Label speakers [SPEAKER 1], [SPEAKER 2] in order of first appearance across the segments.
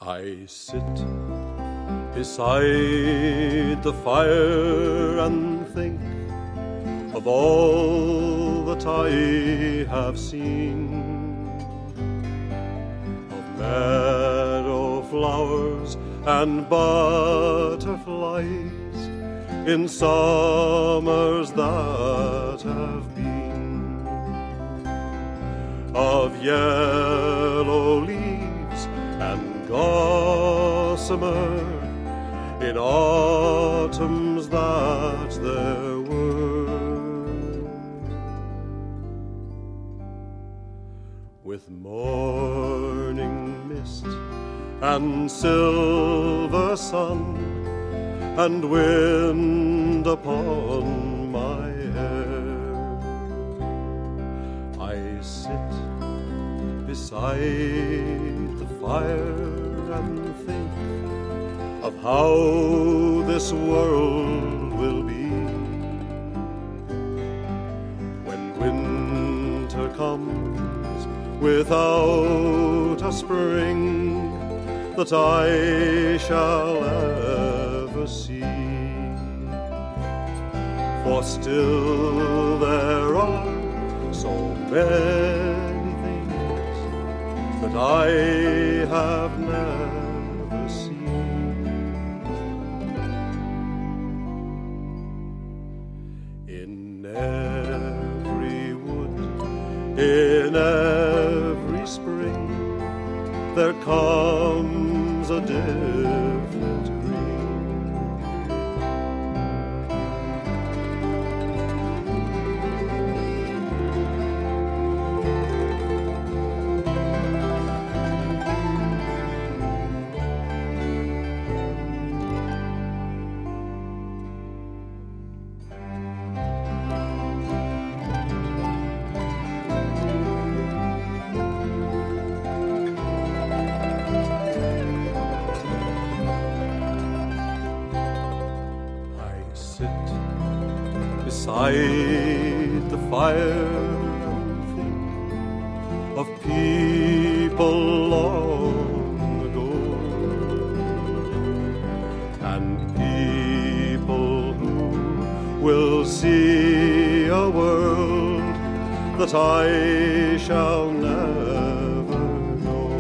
[SPEAKER 1] I sit beside the fire and think of all that I have seen, of meadow flowers and butterflies in summers that have been, of yellow leaves and gossamer in autumns that there were, with morning mist and silver sun and wind upon my hair. I sit beside the fire and think of how this world will be when winter comes without a spring that I shall ever see. For still there are so many things that I have never seen. In every wood, in every spring, there comes a different green. Beside the fire and think of people long ago, and people who will see a world that I shall never know.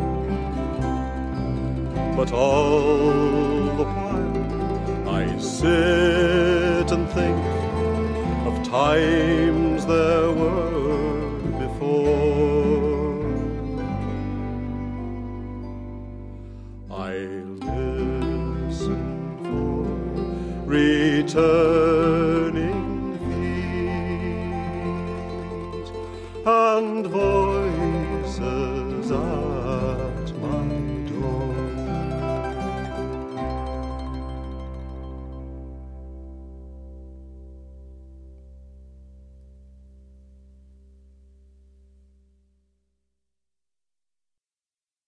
[SPEAKER 1] But all the while I sit and think of times there were before. I listen for return